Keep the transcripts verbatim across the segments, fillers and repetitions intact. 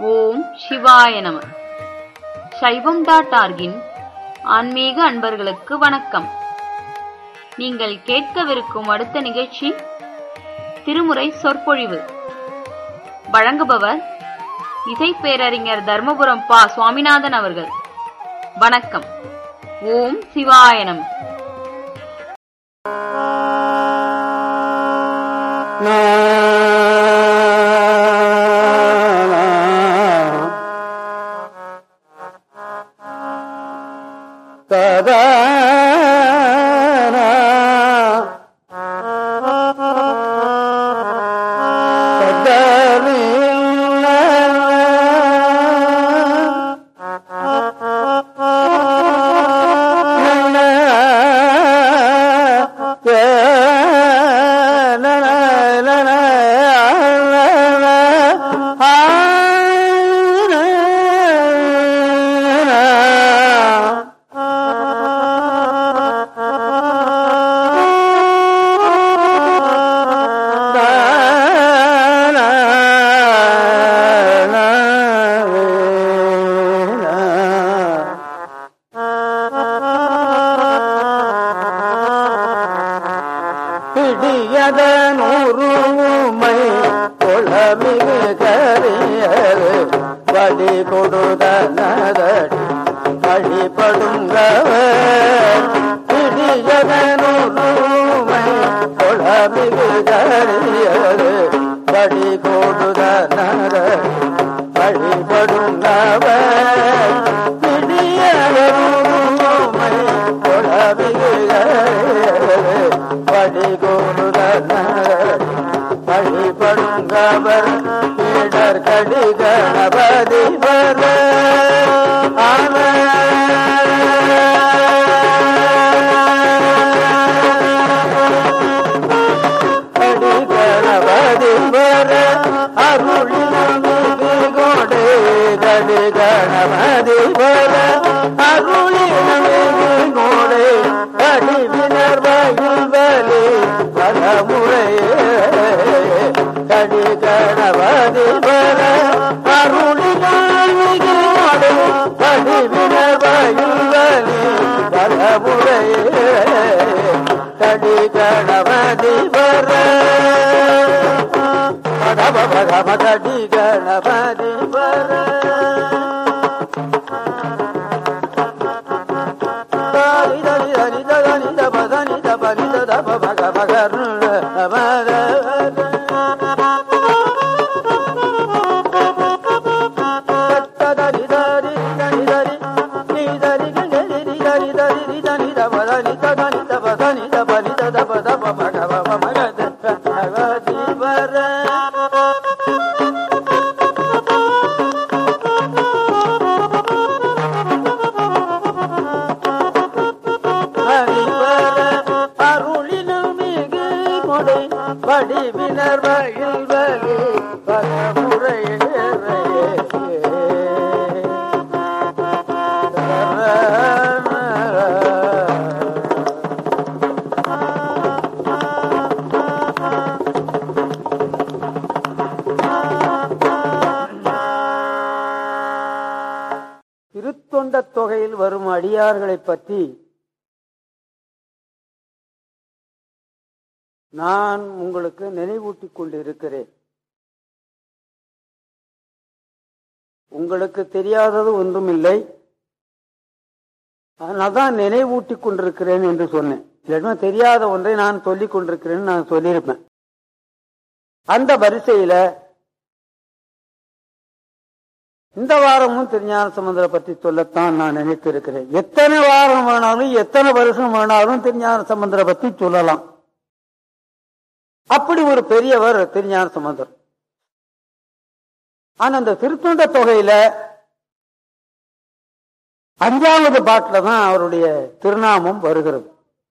ஓம் சிவாய நம. சைவம் டாட் ஆர்கின் ஆன்மீக அன்பர்களுக்கு வணக்கம். நீங்கள் கேட்கவிருக்கும் அடுத்த நிகழ்ச்சி திருமுறை சொற்பொழிவு. வழங்குபவர் இசை பேரறிஞர் தர்மபுரம் பா சுவாமிநாதன் அவர்கள். வணக்கம். ஓம் சிவாய நம. தொகையில் வரும் அடியார்களை பற்றி நான் உங்களுக்கு நினைவூட்டிக் கொண்டிருக்கிறேன். உங்களுக்கு தெரியாதது ஒன்றும் இல்லை, அதனால்தான் நினைவூட்டிக் கொண்டிருக்கிறேன் என்று சொன்னேன். இல்லைன்னா தெரியாத ஒன்றை நான் சொல்லிக் கொண்டிருக்கிறேன் நான் சொல்லியிருப்பேன். அந்த வரிசையில இந்த வாரமும் திருஞான சம்பந்தரை பற்றி சொல்லத்தான் நான் நினைத்து இருக்கிறேன். எத்தனை வாரம் வேணாலும் எத்தனை வருஷம் வேணாலும் திருஞான சம்பந்தரை பற்றி சொல்லலாம். அப்படி ஒரு பெரியவர் திருஞான சம்பந்தர். ஆனா அந்த திருத்தொண்ட தொகையில அஞ்சாவது பாட்டுல தான் அவருடைய திருநாமம் வருகிறது.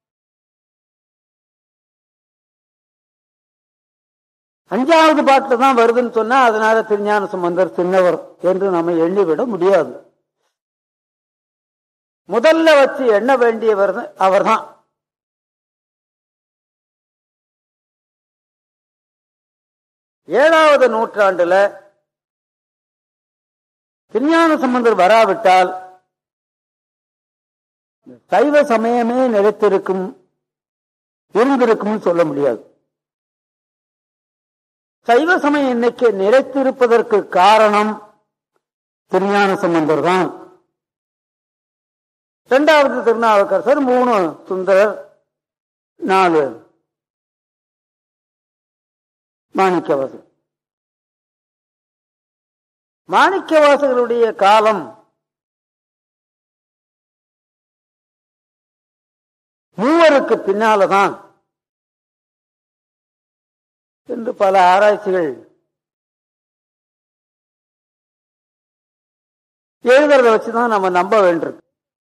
அஞ்சாவது பாட்டுல தான் வருதுன்னு சொன்னா அதனால திருஞான சம்பந்தர் சின்னவர் என்று நம்ம எண்ணிவிட முடியாது. முதல்ல வச்சு எண்ண வேண்டியவர் அவர் தான். ஏழாவது நூற்றாண்டுல திருஞான சம்பந்தர் வராவிட்டால் சைவ சமயமே நிலைத்திருக்கும் இருந்திருக்கும் சொல்ல முடியாது. சைவ சமயம் இன்னைக்கு நிலைத்திருப்பதற்கு காரணம் திருஞான சம்பந்தர் தான். இரண்டாவது திருநாவுக்கரசர், மூணு சுந்தரர், நாலு மாணிக்கவாசகர். மாணிக்கவாசகருடைய காலம் மூவருக்கு பின்னால்தான் என்று பல ஆராய்ச்சிகள் எழுதுறத வச்சுதான் நம்ம நம்ப வேண்டியிருக்கு.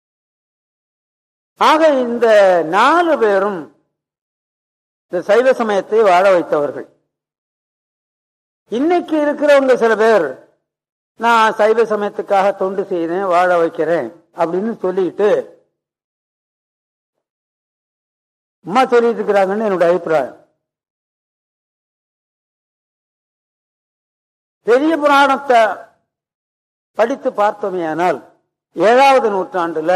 ஆக இந்த நாலு பேரும் இந்த சைவ சமயத்தை வாழ வைத்தவர்கள். இன்னைக்கு இருக்கிறவங்க சில பேர் நான் சைவ சமயத்துக்காக தொண்டு செய்தேன், வாழ வைக்கிறேன் அப்படின்னு சொல்லிட்டு அம்மா சொல்லிட்டு இருக்கிறாங்கன்னு என்னோட அபிப்பிராயம். பெரிய புராணத்தை படித்து பார்த்தோமேயானால் ஏழாவது நூற்றாண்டுல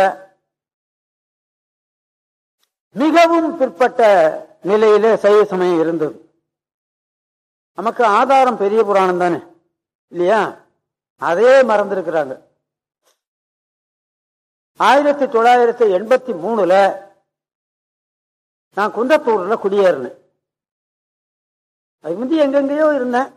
மிகவும் பிற்பட்ட நிலையில சைவ சமயம் இருந்தது. நமக்கு ஆதாரம் பெரிய புராணம் தானே இல்லையா? அதே மறந்திருக்கிறாங்க. ஆயிரத்தி தொள்ளாயிரத்தி எண்பத்தி மூணுல நான் குன்றத்தூர்ல குடியேறினேன். அது முந்தி எங்கெங்கயோ இருந்தேன்.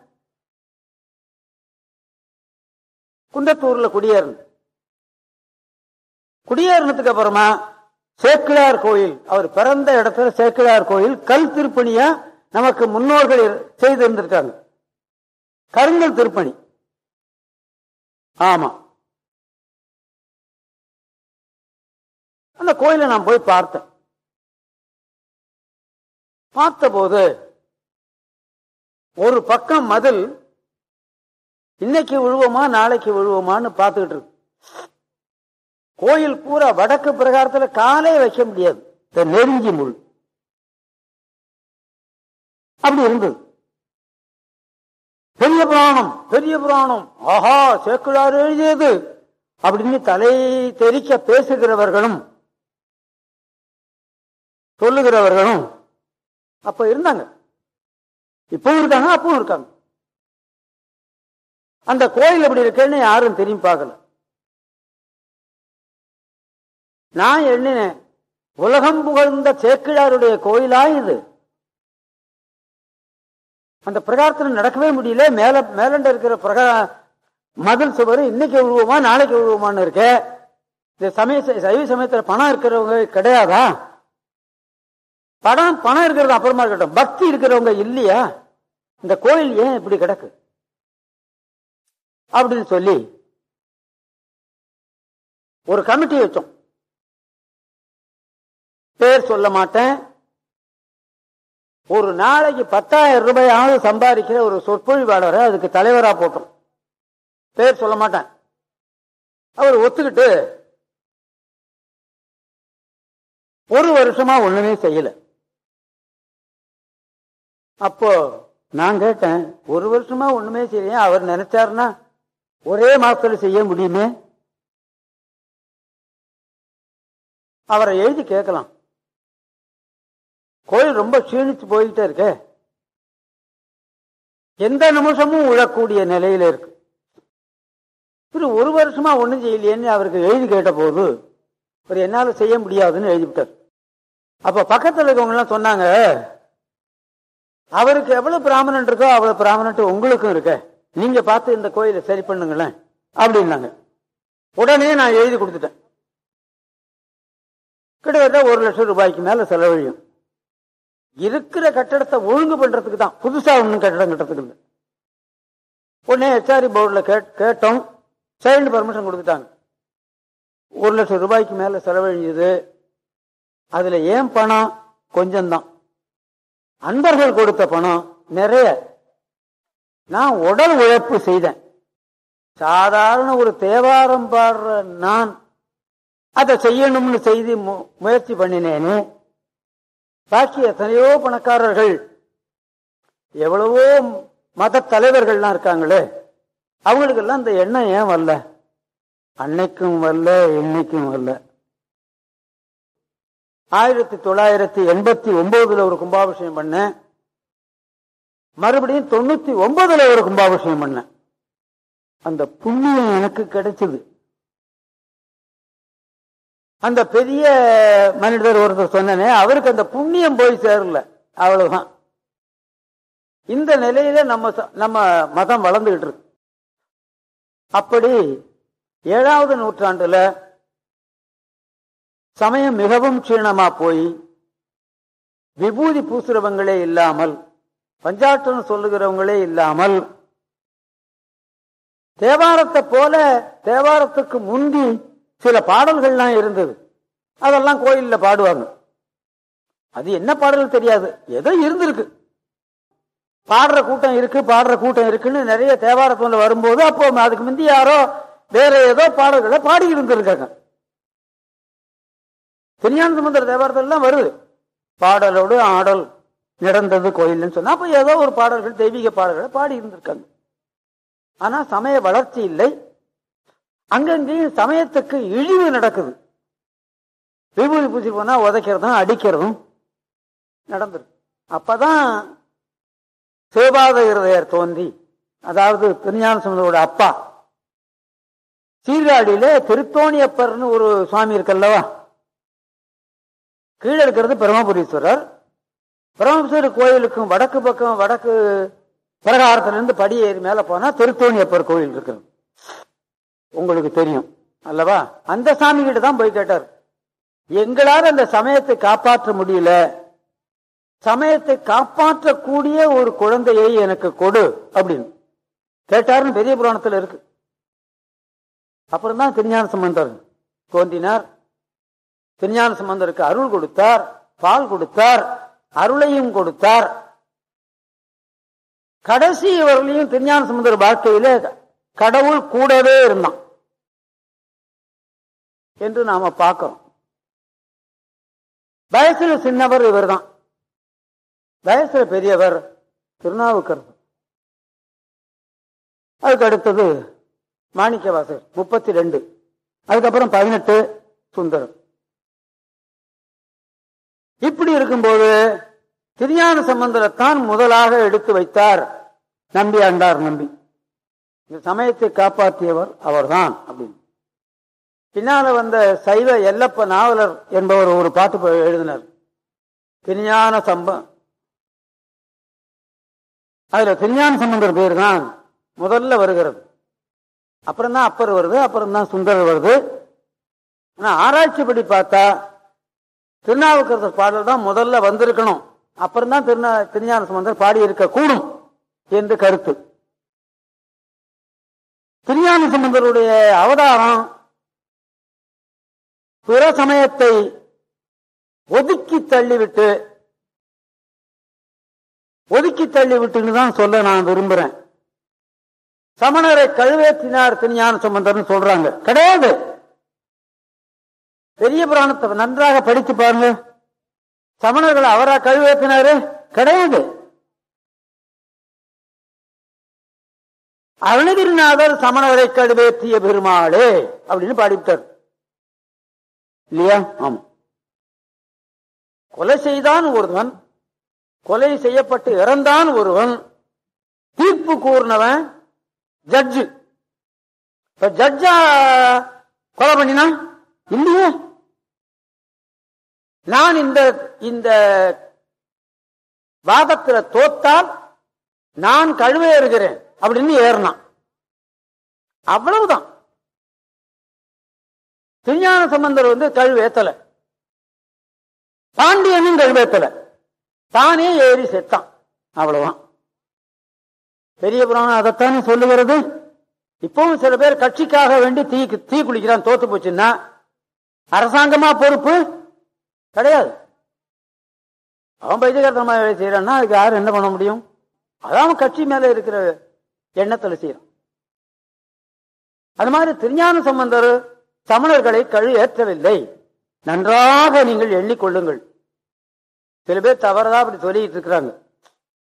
குன்றத்தூர்ல குடியேறினேன். குடியேறினதுக்கு அப்புறமா சேக்கிழார் கோயில், அவர் பிறந்த இடத்துல சேக்கிழார் கோயில் கல் திருப்பணியா நமக்கு முன்னோர்கள் செய்திருந்திருக்காங்க. கருங்கல் திருப்பணி. ஆமா, அந்த கோயிலை நான் போய் பார்த்தேன். பார்த்தபோது ஒரு பக்கம் மதில் இன்னைக்கு விழுவோமா நாளைக்கு விழுவோமான்னு பார்த்துக்கிட்டு இருக்கு. கோயில் பூரா வடக்கு பிரகாரத்துல காலே வைக்க முடியாது, நெருங்கி முள் அப்படி இருந்தது. பெரிய புராணம் பெரிய புராணம் ஆஹா சேக்கிழார் எழுதியது அப்படின்னு தலை தெரிக்க பேசுகிறவர்களும் சொல்லுகிறவர்களும் அப்ப இருந்தாங்க. இப்பவும் இருக்காங்க, அப்பவும் இருக்காங்க. அந்த கோயில் எப்படி இருக்குன்னு யாரும் தெரியும் பார்க்கல. நான் எண்ணினேன், உலகம் புகழ்ந்த சேக்கிழாருடைய கோயிலா இது? அந்த பிரகாரத்தில் நடக்கவே முடியல. மேல மேலண்ட இருக்கிற பிரகா மதில் சுவர் இன்னைக்கு விழுவோமா நாளைக்கு விழுவோமான்னு இருக்க. இந்த சமய சைவ சமயத்துல பணம் இருக்கிறவங்க கிடையாதா? பணம் பணம் இருக்கிறது அப்புறமா இருக்கட்டும், பக்தி இருக்கிறவங்க இல்லையா? இந்த கோயில் ஏன் இப்படி கிடக்கு அப்படின்னு சொல்லி ஒரு கமிட்டி வச்சோம். பேர் சொல்ல மாட்டேன். ஒரு நாளைக்கு பத்தாயிரம் ரூபாயாவது சம்பாதிக்கிற ஒரு சொற்பொழிவாளரை அதுக்கு தலைவரா போட்டோம். பேர் சொல்ல மாட்டேன். அவர் ஒத்துக்கிட்டு ஒரு வருஷமா ஒண்ணுமே செய்யல. அப்போ நான் கேட்டேன், ஒரு வருஷமா ஒண்ணுமே செய்ய அவர் நினைச்சாருன்னா ஒரே மாசத்துல செய்ய முடியுமே? அவரை எழுதி கேட்கலாம். கோயில் ரொம்ப க்ஷீணிச்சு போயிட்டே இருக்க, எந்த நிமிஷமும் உழக்கூடிய நிலையில இருக்கு. ஒரு வருஷமா ஒண்ணும் செய்யலையேன்னு அவருக்கு எழுதி கேட்ட போது ஒரு என்னால செய்ய முடியாதுன்னு எழுதிவிட்டார். அப்ப பக்கத்துல இருக்கவங்க எல்லாம் சொன்னாங்க, அவருக்கு எவ்வளவு பிராமணன் இருக்கோ அவ்வளவு பிராமணன் உங்களுக்கும் இருக்க, நீங்க பார்த்து இந்த கோயிலை சரி பண்ணுங்களேன் அப்படின்னாங்க. உடனே நான் எழுதி கொடுத்துட்டேன். கிட்டத்தட்ட ஒரு லட்சம் ரூபாய்க்கு மேல செலவழியும். இருக்கிற கட்டடத்தை ஒழுங்கு பண்றதுக்கு தான், புதுசா ஒன்னும் கட்டடம் கட்டுறதுக்கு இல்லை. உடனே ஹெச்ஆர்இ போர்டுல கேட்டோம், சைல்டு பர்மிஷன் கொடுத்துட்டாங்க. ஒரு லட்சம் ரூபாய்க்கு மேல செலவழிஞ்சது. அதுல ஏன் பணம் கொஞ்சம்தான், அன்பர்கள் கொடுத்த பணம் நிறைய. நான் உடல் உழைப்பு செய்தேன். சாதாரண ஒரு தேவாரம் பாடுற நான் அதை செய்யணும்னு செய்து முயற்சி பண்ணினேன்னு பாக்கி எத்தனையோ பணக்காரர்கள் எவ்வளவோ மத தலைவர்கள்லாம் இருக்காங்களே, அவங்களுக்கெல்லாம் இந்த எண்ணம் ஏன் வரல அன்னைக்கும் வரல, இன்னைக்கும் வரல. ஆயிரத்தி தொள்ளாயிரத்தி எண்பத்தி ஒன்பதுல ஒரு கும்பாபிஷேகம் பண்ண, மறுபடியும் தொண்ணூத்தி ஒன்பதுல ஒரு கும்பாபிஷேகம் பண்ண. அந்த புண்ணியம் எனக்கு கிடைச்சது. அந்த பெரிய மனிதர் ஒருத்தர் சொன்னனே, அவருக்கு அந்த புண்ணியம் போய் சேரல, அவ்வளவுதான். இந்த நிலையில நம்ம நம்ம மதம் வளர்ந்துகிட்டு இருக்கு. அப்படி ஏழாவது நூற்றாண்டுல சமயம் மிகவும் க்ஷீணமா போய் விபூதி பூசுறவங்களே இல்லாமல், பஞ்சாட்டம் சொல்லுகிறவங்களே இல்லாமல், தேவாரத்தை போல தேவாரத்துக்கு முந்தி சில பாடல்கள்லாம் இருந்தது. அதெல்லாம் கோயில்ல பாடுவாங்க. அது என்ன பாடல் தெரியாது, ஏதோ இருந்திருக்கு. பாடுற கூட்டம் இருக்கு, பாடுற கூட்டம் இருக்குன்னு நிறைய தேவாரத்துல வரும்போது, அப்போ அதுக்கு முந்தி யாரோ வேற ஏதோ பாடல்களை பாடி இருந்திருக்காங்க. திருஞான சம்பந்தர் தேவாரத்தெல்லாம் வருது, பாடலோடு ஆடல் நடந்தது கோயில்னு சொன்னா, அப்ப ஏதோ ஒரு பாடல்கள், தெய்வீக பாடல்களை பாடி இருந்திருக்காங்க. ஆனா சமய வளர்ச்சி இல்லை. அங்கங்கேயும் சமயத்துக்கு இழிவு நடக்குது. விபூதி பூசி போனா உதைக்கிறதும் அடிக்கிறதும் நடந்திருக்கு. அப்பதான் சிவபாத இருதயர் தோன்றி, அதாவது திருஞான சம்பந்தரோட அப்பா, சீர்காழியில திருத்தோணியப்பர்னு ஒரு சுவாமி இருக்கல்லவா, கீழே இருக்கிறது பிரம்மபுரீஸ்வரர். பிரம்மபுரீஸ்வரர் கோயிலுக்கும் வடக்கு பக்கம், வடக்கு பிரகாரத்திலிருந்து படி ஏறி மேல போனா திருத்தோணியப்பர் கோயில் இருக்கிறது, உங்களுக்கு தெரியும் அல்லவா. அந்த சாமி கிட்ட தான் போய் கேட்டார், எங்களால் அந்த சமயத்தை காப்பாற்ற முடியல, சமயத்தை காப்பாற்றக்கூடிய ஒரு குழந்தையை எனக்கு கொடு அப்படின்னு கேட்டாருன்னு பெரிய புராணத்தில் இருக்கு. அப்புறம் தான் திருஞான சம்பந்தர் தோன்றினார். திருஞான சம்பந்தருக்கு அருள் கொடுத்தார், பால் கொடுத்தார், அருளையும் கொடுத்தார். கடைசி வரலையும் திருஞான சம்பந்தர் வாழ்க்கையில கடவுள் கூடவே இருந்தான் என்று நாம பார்க்கிறோம். வயசுல சின்னவர் இவர் தான், வயசுல பெரியவர் திருநாவுக்கரசர். அதுக்கு அடுத்தது மாணிக்கவாசகர் முப்பத்தி ரெண்டு, அதுக்கப்புறம் பதினெட்டு சுந்தரம். இப்படி இருக்கும்போது திருஞான சம்பந்தரைத்தான் முதலாக எடுத்து வைத்தார் நம்பி ஆண்டார் நம்பி. இந்த சமயத்தை காப்பாற்றியவர் அவர்தான் அப்படின்னு. பின்னால வந்த சைவ எல்லப்ப நாவலர் என்பவர் ஒரு பாட்டு எழுதினார், திருஞான சம்ப அதுல திருஞான சம்பந்தர் பேர் தான் முதல்ல வருகிறது. அப்புறம் தான் அப்பர் வருது, அப்புறம் தான் சுந்தரர் வருது. ஆனா ஆராய்ச்சிப்படி பார்த்தா திருநாவுக்கரசர் பாடல் தான் முதல்ல வந்திருக்கணும், அப்புறம் தான் திருநா திருஞான சம்பந்தர் பாடி இருக்க கூடும் என்று கருத்து. திருஞான சம்பந்தருடைய அவதாரம் பிற சமயத்தை ஒதுக்கி தள்ளிவிட்டு ஒதுக்கி தள்ளிவிட்டுன்னு தான் சொல்ல நான் விரும்புறேன். சமணரை கழுவேற்றினார் திருஞான சம்பந்தர்னு சொல்றாங்க, கிடையாது. பெரிய புராணத்தை நன்றாக படித்து பாருங்க, சமணர்கள் அவரா கழுவேற்றினாரு? கிடையாது. அருணகிரிநாதர் சமணரை கழுவேற்றிய பெருமாளே அப்படின்னு பாடிவிட்டார் இல்லையா? ஆமா. கொலை செய்தான் ஒருவன், கொலை செய்யப்பட்டு இறந்தான் ஒருவன், தீர்ப்பு கூறினவன் ஜட்ஜு. இப்ப ஜட்ஜா கொலை பண்ணினா இல்லையே. நான் இந்த இந்த வாதத்தில் தோத்தால் நான் கழுவேறுகிறேன் அப்படின்னு ஏறினான், அவ்வளவுதான். திருஞான சம்பந்தர் வந்து கழுவேத்தல, பாண்டியனும் கழுவேத்தல, தானே ஏறி செத்தான், அவ்வளவுதான். பெரிய புராணம் அதைத்தானே சொல்லுகிறது. இப்பவும் சில பேர் கட்சிக்காக வேண்டி தீ தீ குளிக்கிறான், தோத்து போச்சுன்னா அரசாங்கமா பொறுப்பு கிடையாது. அவன் பைத்தியகாரத்தனமா வேலை செய்யறான்னா அதுக்கு யாரும் என்ன பண்ண முடியும்? அதான் கட்சி மேல இருக்கிற எண்ணத்துல செய்யறான். அது மாதிரி திருஞான சம்பந்தர் சமணர்களை கழு ஏற்றவில்லை, நன்றாக நீங்கள் எண்ணிக்கொள்ளுங்கள். சில பேர் தவறதா அப்படி சொல்லிட்டு இருக்கிறாங்க.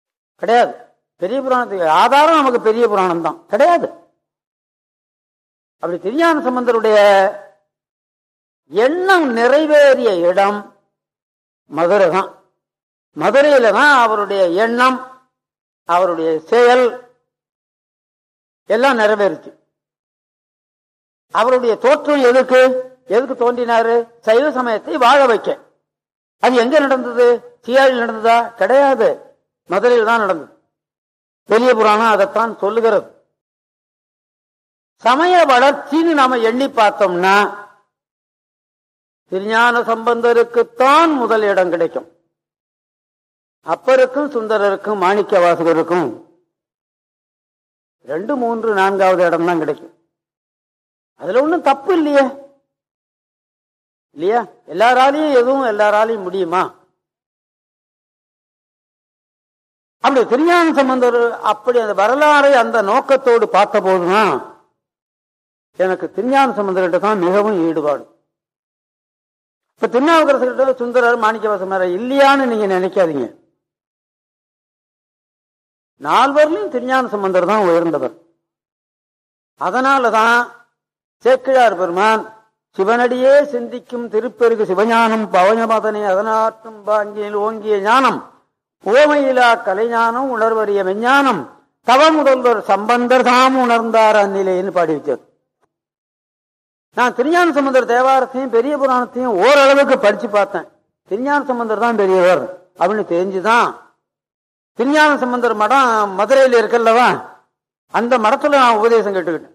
கிடையாது. பெரிய புராணத்துக்கு ஆதாரம் நமக்கு பெரிய புராணம் தான், கிடையாது. அப்படி திருஞான சம்பந்தருடைய எண்ணம் நிறைவேறிய இடம் மதுரை தான். மதுரையில தான் அவருடைய எண்ணம், அவருடைய செயல் எல்லாம் நிறைவேறுச்சு. அவருடைய தோற்றம் எதுக்கு எதுக்கு தோன்றினாரு? சைவ சமயத்தை வாழ வைக்க. அது எங்க நடந்தது? சீயாழில் நடந்ததா? கிடையாது, மதுரையில் தான் நடந்தது. பெரிய புராணம் அதைத்தான் சொல்லுகிறது. சமய வளர்ச்சின்னு நாம எண்ணி பார்த்தோம்னா திருஞான சம்பந்தருக்குத்தான் முதல் இடம் கிடைக்கும். அப்பருக்கும் சுந்தரருக்கும் மாணிக்க வாசகருக்கும் ரெண்டு மூன்று நான்காவது இடம் தான் கிடைக்கும். அதுல ஒண்ணும் தப்பு இல்லையே, இல்லையா? எல்லாராலையும் எதுவும் எல்லாராலையும் முடியுமா? அப்படி திருஞான சம்பந்தர் அப்படி அந்த வரலாறை அந்த நோக்கத்தோடு பார்த்த போதுதான் எனக்கு திருஞான சம்பந்தர்கிட்ட தான் மிகவும் ஈடுபாடு. இப்ப திருநாவுக்கரசர்கிட்ட சுந்தரர் மாணிக்கவாசகர் இல்லையான்னு நீங்க நினைக்காதீங்க. நால்வர்லையும் திருஞான சம்பந்தர் தான் உயர்ந்தவர். அதனாலதான் சேக்கிழார் பெருமான் சிவனடியே சிந்திக்கும் திருப்பெருகு சிவஞானம் பவஞமதனை அதனாற்றும் பாங்கியில் ஓங்கிய ஞானம் ஓமையிலா கலைஞானம் உணர்வறிய மெஞ்ஞானம் தவ முதல்வர் சம்பந்தர் தாம் உணர்ந்தார் அந்நிலைன்னு பாடி வச்சார். நான் திருஞான சம்பந்தர் தேவாரத்தையும் பெரிய புராணத்தையும் ஓரளவுக்கு படிச்சு பார்த்தேன். திருஞான சம்பந்தர் தான் பெரியவர் அப்படின்னு தெரிஞ்சுதான் திருஞான சம்பந்தர் மடம் மதுரையில் இருக்கல்லவா, அந்த மடத்துல நான் உபதேசம் கேட்டுக்கிட்டேன்.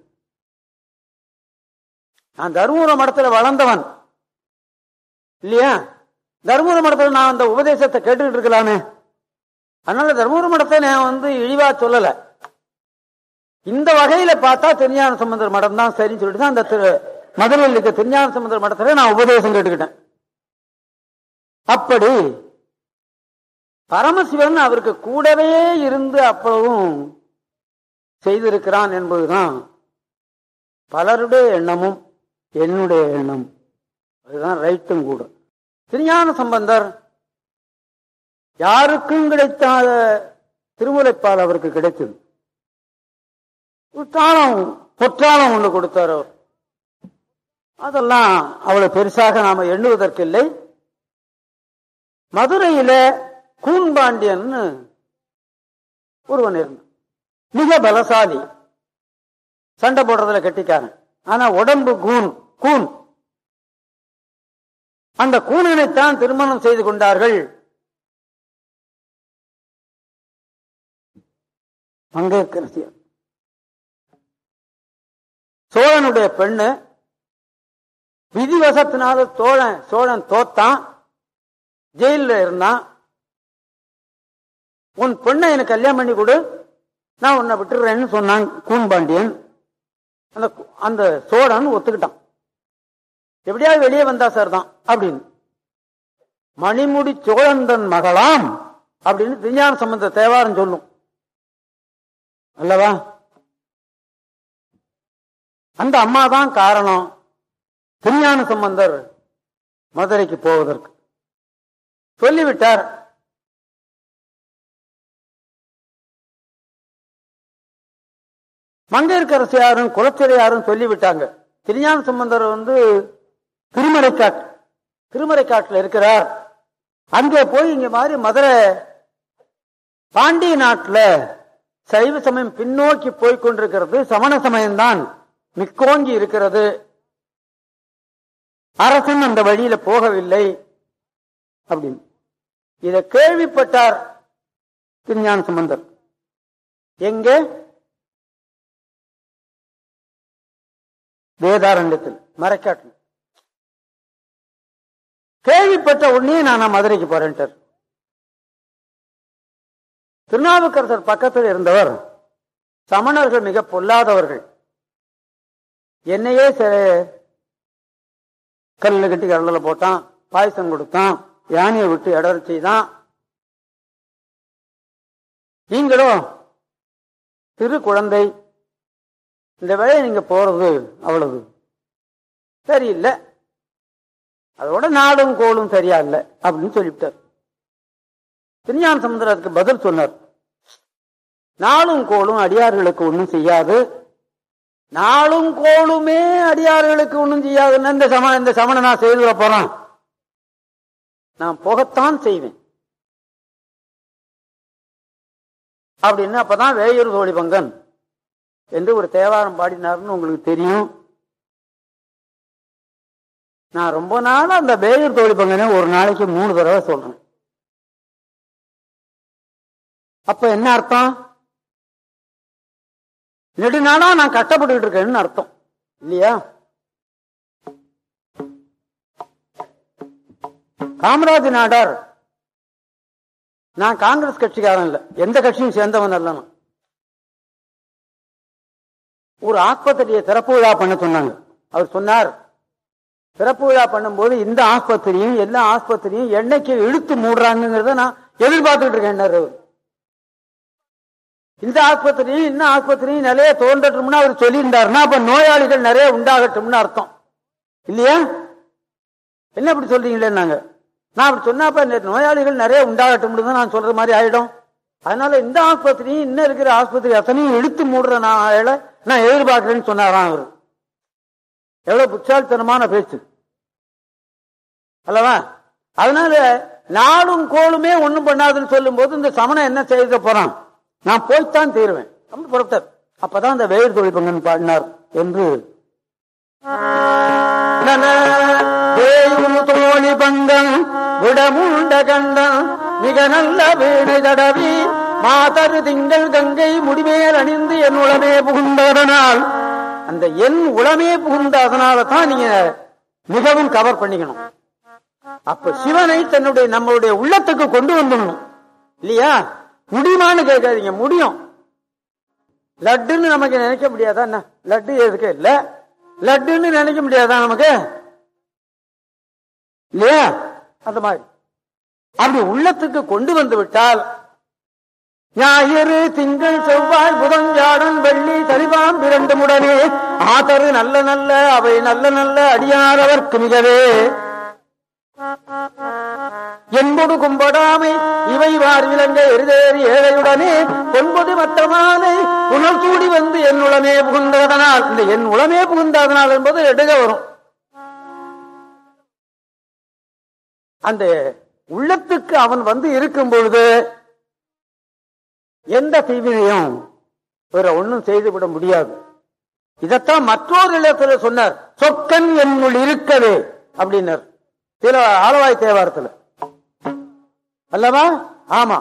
நான் தருமபுர மடத்துல வளர்ந்தவன் இல்லையா? தருமபுர மடத்துல நான் அந்த உபதேசத்தை கேட்டுக்கிட்டு இருக்கலாமே. அதனால தருமபுர மடத்தை நான் வந்து இழிவா சொல்லல. இந்த வகையில பார்த்தா திருஞான சம்பந்தர் மடம் தான் சரின்னு சொல்லிட்டு தான் அந்த மதுரையில் இருக்க திருஞான சம்பந்தர் மடத்துல நான் உபதேசம் கேட்டுக்கிட்டேன். அப்படி பரமசிவன் அவருக்கு கூடவே இருந்து அப்பவும் செய்திருக்கிறான் என்பதுதான் பலருடைய எண்ணமும் என்னுடைய எண்ணம். அதுதான் ரைட்டும் கூட. திருஞான சம்பந்தர் யாருக்கும் கிடைக்காத திருமுலைப்பால் அவருக்கு கிடைத்தது. தாளம் பொற்றாளம் ஒண்ணு கொடுத்தார் அவர். அதெல்லாம் அவ்வளவு பெருசாக நாம எண்ணுவதற்கில்லை. மதுரையில கூன்பாண்டியன் ஒருவன் இருந்தான். மிக பலசாலி, சண்டை போடுறதுல கெட்டிக்காரன். ஆனா உடம்பு கூன் கூன் அந்த கூனனைத்தான் திருமணம் செய்து கொண்டார்கள். மங்கையர்க்கரசியார் சோழனுடைய பெண்ணு. விதிவசத்தினால சோழன் சோழன் தோத்தான், ஜெயில இருந்தான். உன் பெண்ணை எனக்கு கல்யாணம் பண்ணி கொடு, நான் உன்னை விட்டுறேன்னு சொன்னான் கூன்பாண்டியன். அந்த அந்த சோழன் ஒத்துக்கிட்டான். எப்படியாவது வெளியே வந்தா சார் தான் அப்படின்னு. மணிமுடி சோழந்தன் மகளாம் அப்படின்னு திருஞான சம்பந்த தேவாரம் சொல்லும் அல்லவா? அந்த அம்மா தான் காரணம் திருஞான சம்பந்தர் மதுரைக்கு போவதற்கு. சொல்லிவிட்டார். மங்கையர்க்கரசியாரும் குலச்சிறையாரும் சொல்லிவிட்டாங்க. திருஞான சம்பந்தர் வந்து திருமறைக்காட்டு திருமறைக்காட்டுல இருக்கிறார். அங்கே போய் இங்க மாதிரி மதுரை பாண்டிய நாட்டுல சைவ சமயம் பின்னோக்கி போய்கொண்டிருக்கிறது, சமண சமயம்தான் மிக்கோங்கி இருக்கிறது, அரசன் அந்த வழியில போகவில்லை அப்படின்னு இத கேள்விப்பட்டார் திருஞான சம்பந்தர். எங்கே? வேதாரண்யத்தில் மறைக்காட்டில். கேள்விப்பட்ட உடனே நான் மதுரைக்கு போறேன்ட்டார். திருநாவுக்கரசர் பக்கத்தில் இருந்தவர் சமணர்கள் மிக பொல்லாதவர்கள். என்னையே கல்ல கட்டி கடலில் போட்டான், பாயசம் கொடுத்தான், யானையை விட்டு இடர் செய்தான். நீங்களும் திரு குழந்தை, இந்த வேலையை நீங்க போறது அவ்வளவு சரியில்லை, அதோட நாடும் கோளும் சரியா இல்லை அப்படின்னு சொல்லிவிட்டார். திருஞான சம்பந்தர் அதுக்கு பதில் சொன்னார். நாளும் கோளும் அடியார்களுக்கு ஒன்றும் செய்யாது, நாளும் கோளுமே அடியார்களுக்கு ஒண்ணும் செய்யாதுன்னு இந்த சம இந்த சமண நான் செய்து போறான், நான் போகத்தான் செய்வேன் அப்படின்னு. அப்பதான் வேயூர் தோழி பங்கன் என்று ஒரு தேவாரம் பாடினார்னு உங்களுக்கு தெரியும். நான் ரொம்ப நாள் அந்த வேயூர் தோழி பங்கனை ஒரு நாளைக்கு மூணு தடவை சொல்றேன். அப்ப என்ன அர்த்தம்? நெடுநாளா நான் கஷ்டப்பட்டு இருக்கேன்னு அர்த்தம் இல்லையா? காமராஜ் நாடார், நான் காங்கிரஸ் கட்சிக்காரன் இல்ல, எந்த கட்சியும் சேர்ந்தவன் அல்ல. ஒரு ஆஸ்பத்திரியை திறப்பு விழா பண்ண சொன்னாங்க. அவர் சொன்னார், திறப்பு விழா பண்ணும்போது இந்த ஆஸ்பத்திரியும் எல்லா ஆஸ்பத்திரியும் என்னைக்கு இழுத்து மூடுறாங்கிறத நான் எதிர்பார்த்துட்டு இருக்கேன். இந்த ஆஸ்பத்திரியும் இன்னும் ஆஸ்பத்திரியும் நிறைய தோன்றட்டும்னு அவர் சொல்லியிருந்தாருன்னா அப்ப நோயாளிகள் நிறைய உண்டாகட்டும்னு அர்த்தம் இல்லையா? என்ன அப்படி சொல்றீங்களே? நாங்க நான் அப்படி சொன்னாப்ப நோயாளிகள் நிறைய உண்டாகட்டும் தான் நான் சொல்ற மாதிரி ஆயிடும். அதனால இந்த ஆஸ்பத்திரியும் இன்னும் இருக்கிற ஆஸ்பத்திரி அத்தனையும் இழுத்து மூடுற நான் ஆயில நான் எதிர்பார்க்கிறேன்னு சொன்னாராம் அவரு. எவ்வளவு புத்தாலித்தனமான பேச்சு அல்லவா? அதனால நாளும் கோளுமே ஒண்ணும் பண்ணாதுன்னு சொல்லும் போது இந்த சமணம் என்ன செய்த போறான், நான் போய்த்தான் தீருவேன் அப்படின்னு புறப்பட்டார். அப்பதான் அந்த வேறு தோழி பங்கன் பாடினார் என்று தோழி பங்கன் விடமுண்ட கண்டன் மிக நல்ல வீடு தடவி மாதரு திங்கள் கங்கை முடிமேல் அணிந்து என் உளமே புகுந்ததனால், அந்த என் உளமே புகுந்த அதனால தான் நீங்க மிகவும் கவர் பண்ணிக்கணும். அப்ப சிவனை தன்னுடைய நம்மளுடைய உள்ளத்துக்கு கொண்டு வந்துடணும் இல்லையா? முடியுமான்னு கேட்காதீங்க, முடியும். லட்டுன்னு நமக்கு நினைக்க முடியாதா? என்ன லட்டு எதுக்கு இல்ல, லட்டுன்னு நினைக்க முடியாதா நமக்கு இல்லையா? அந்த மாதிரி அப்படி உள்ளத்துக்கு கொண்டு வந்து விட்டால் ஞாயிறு திங்கள் செவ்வாய் புதஞ்சாடன் வெள்ளி சரிவாம் இரண்டு முடனே ஆதரு நல்ல நல்ல அவை நல்ல நல்ல அடியாரவர்க்கு மிகவே என்பது கும்படாமை இவை வார் விலங்க எருதேறி ஏழையுடனே பொன்பது மற்றமானை புனல் சூடி வந்து என் உளமே புகுந்ததனால், இந்த என் உளமே புகுந்ததனால் என்பது எடுக வரும். அந்த உள்ளத்துக்கு அவன் வந்து இருக்கும் பொழுது எந்த தீவினையும் வேற ஒன்னும் செய்துவிட முடியாது. இதத்தான் மற்றொரு இடத்துல சொன்னார், சொக்கன் என்னுள் இருக்கவே அப்படின்னார் சில ஆலவாய் தேவாரத்துல அல்லவா? ஆமா.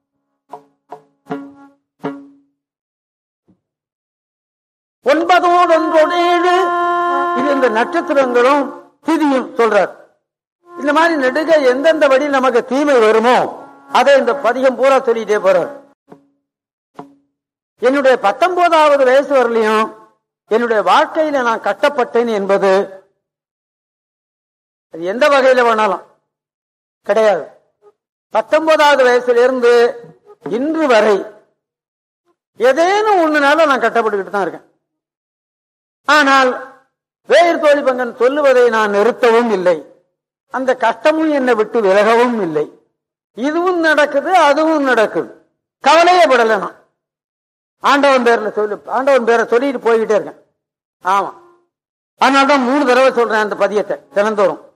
ஒன்பதோடு ஒன்றோடு ஏழு, இது இந்த நட்சத்திரங்களும் திதியும் சொல்றார். இந்த மாதிரி நெடுக எந்தெந்த வழி நமக்கு தீமை வருமோ அதை இந்த பதிகம் பூரா சொல்லிட்டே போறார். என்னுடைய பத்தொன்பதாவது வயசு வரலையும் என்னுடைய வாழ்க்கையில நான் கட்டப்பட்டேன் என்பது அது எந்த வகையில வேணாலும் கிடையாது. பத்தொன்பதாவது வயசுல இருந்து இன்று வரை ஏதேனும் ஒண்ணுனால நான் கட்டப்பட்டுக்கிட்டு தான் இருக்கேன். ஆனால் வேறு தோழி பங்கன் சொல்லுவதை நான் நிறுத்தவும் இல்லை, அந்த கஷ்டமும் என்னை விட்டு விலகவும் இல்லை. இதுவும் நடக்குது அதுவும் நடக்குது, கவலையே படல. நான் ஆண்டவன் பேர்ல சொல்லி ஆண்டவன் பேரை சொல்லிட்டு போய்கிட்டே இருக்கேன். ஆமா, அதனால்தான் மூணு தடவை சொல்றேன் அந்த பதியத்தை தினந்தோறும்.